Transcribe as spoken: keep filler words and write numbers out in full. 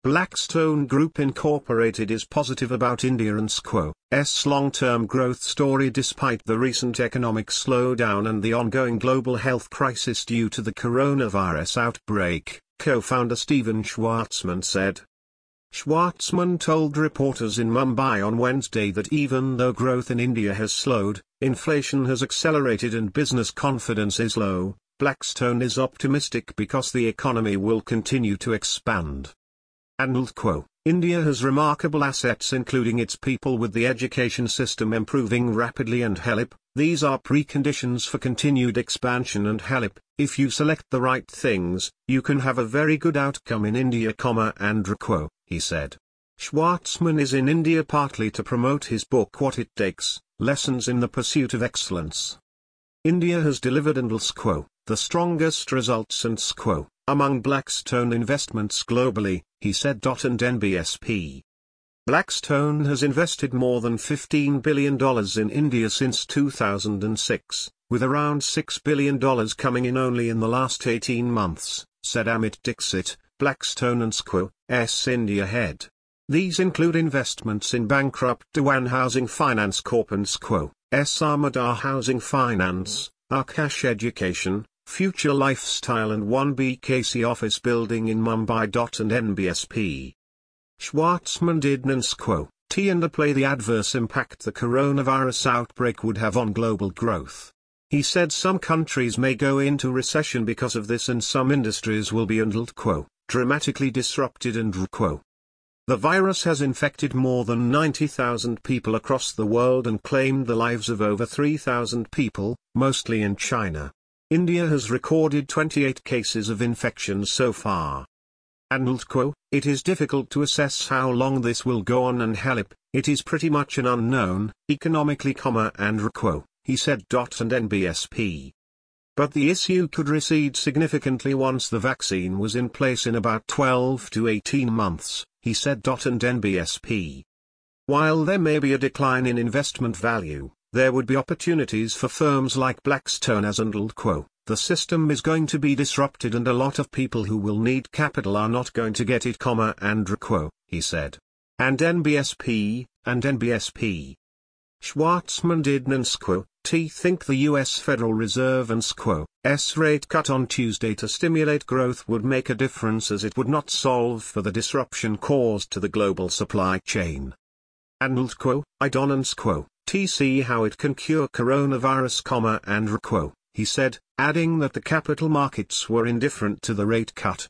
Blackstone Group Incorporated is positive about India and S long-term growth story despite the recent economic slowdown and the ongoing global health crisis due to the coronavirus outbreak, co-founder Stephen Schwarzman said. Schwarzman told reporters in Mumbai on Wednesday that even though growth in India has slowed, inflation has accelerated and business confidence is low, Blackstone is optimistic because the economy will continue to expand. And quote, India has remarkable assets including its people with the education system improving rapidly and help, these are preconditions for continued expansion and help, if you select the right things, you can have a very good outcome in India, and quote, he said. Schwarzman is in India partly to promote his book What It Takes, Lessons in the Pursuit of Excellence. India has delivered and quote, the strongest results and quote, among Blackstone investments globally, he said. And N B S P. Blackstone has invested more than fifteen billion dollars in India since two thousand six, with around six billion dollars coming in only in the last eighteen months, said Amit Dixit, Blackstone and S India head. These include investments in bankrupt Dewan Housing Finance Corp and S Armadar Housing Finance, Akash Education, Future Lifestyle and one B K C office building in Mumbai. And N B S P. Schwarzman did not quote, T and play the adverse impact the coronavirus outbreak would have on global growth. He said some countries may go into recession because of this and some industries will be and quote, dramatically disrupted and quote. The virus has infected more than ninety thousand people across the world and claimed the lives of over three thousand people, mostly in China. India has recorded twenty-eight cases of infection so far. And quote, it is difficult to assess how long this will go on and help, it is pretty much an unknown, economically, and quote, he said. And N B S P. But the issue could recede significantly once the vaccine was in place in about twelve to eighteen months, he said. And N B S P. While there may be a decline in investment value, there would be opportunities for firms like Blackstone as and quote, the system is going to be disrupted and a lot of people who will need capital are not going to get it, and quote, he said. And N B S P, and N B S P. Schwarzman did not quote, T think the U S Federal Reserve and quote, S rate cut on Tuesday to stimulate growth would make a difference as it would not solve for the disruption caused to the global supply chain. And quote, I don't quote. T see how it can cure coronavirus, and quote, he said, adding that the capital markets were indifferent to the rate cut.